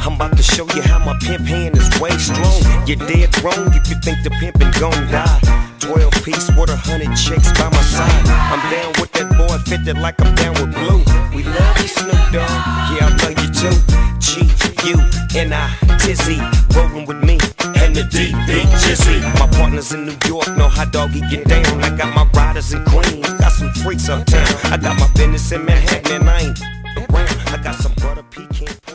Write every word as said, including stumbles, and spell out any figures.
I'm about to show you how my pimp hand is way strong. You're dead wrong if you think the pimpin' gon' die. Twelve piece with a hundred chicks by my side. I'm down with that boy, fifty like I'm down with Blue. We love you, Snoop Dogg. Yeah, I love you too. G U N I Tizzy, rollin' with me and the D Big Jizzy. My partners in New York know how doggy get down. I got my riders in Queens, got some freaks uptown. I got my business in Manhattan and I ain't around. I got some butter pecan.